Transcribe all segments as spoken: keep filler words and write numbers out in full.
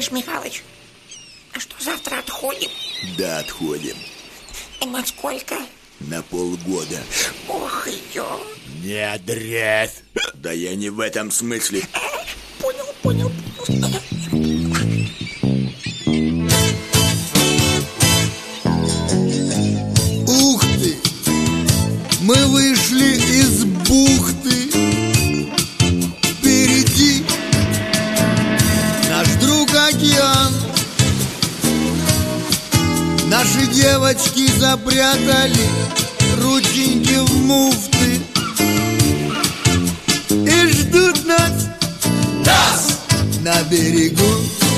Миш Михайлович, а что, завтра отходим? Да, отходим. И на сколько? На полгода. Ох, ё. Не дрязь. Да я не в этом смысле. Понял, понял, понял. Ух ты! Мы вышли из бухты. Впереди наш друг океан. Наши девочки запрятали рученьки в муфты и ждут нас, нас на берегу.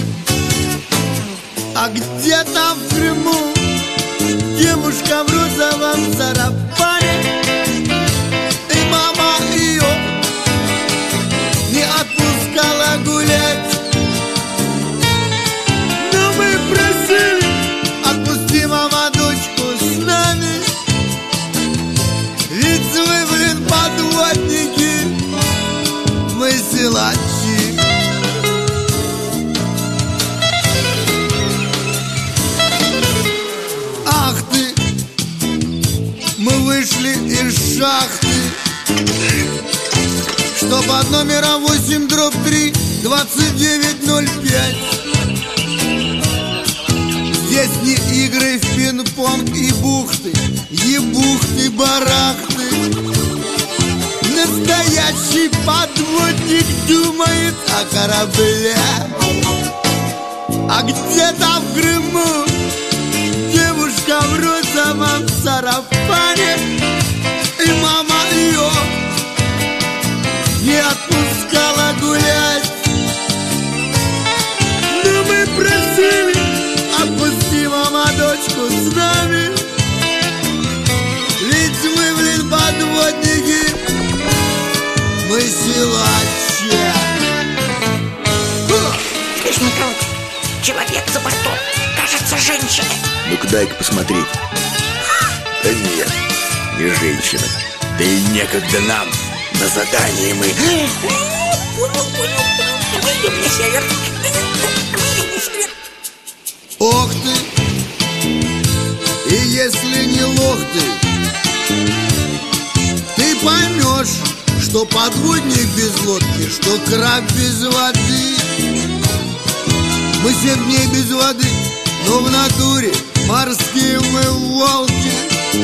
А где-то в Крыму девушка в розовом сарафане, и мама ее не отпускала гулять. Но мы просили: отпусти, мама, дочку с нами, ведь мы, блин, подводники, мы силачи. Ах ты, мы вышли из шахты, что под номером восемь дробь три двадцать девять ноль пять. Здесь не игры в пинг-понг и бухты, ебухты-барахты. Настоящий подводник думает о корабле. А где-то в Крыму девушка в розовом сарафане, и мама ее не отпускала гулять. Но мы просили: отпусти, мама, дочку с нами, ведь мы, блин, подводники, мы силачи. Миш Михайлович, человек за бортом, кажется, женщина. Ну-ка дай-ка посмотреть. Да нет, не женщина. Да и некогда нам. На задании мы. Понял, понял, понял. Выйдем на север. Выйдем на север. Ох ты! И если не лох ты, ты поймешь, что подводник без лодки, что краб без воды. Мы семь дней без воды, но в натуре морские мы волки.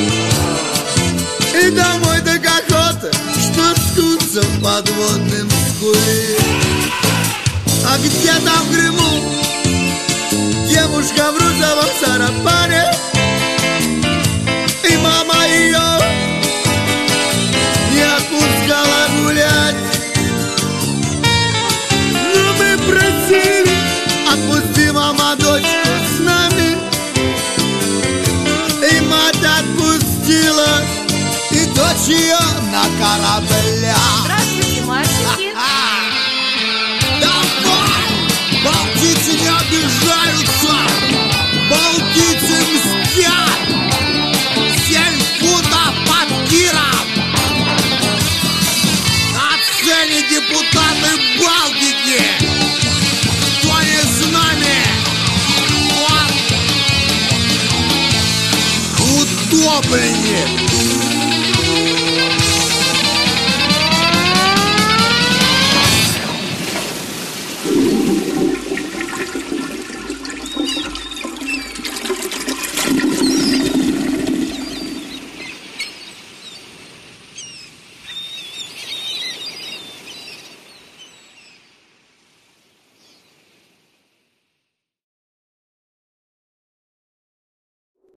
И домой так охота, что ткнуться в подводным скуле. А где-то в Крыму девушка в розовом сарафане, и мама ее не отпускала гулять. Но мы просили: отпусти, мама, дочку с нами, и мать отпустила, и дочь ее на корабле. Здравствуйте, мальчики. Давай! Балтийцы не обижаются, балтийцы мстят. Семь футов под тиром. На цели депутаты Балтики. Кто не с нами, тот утопленник.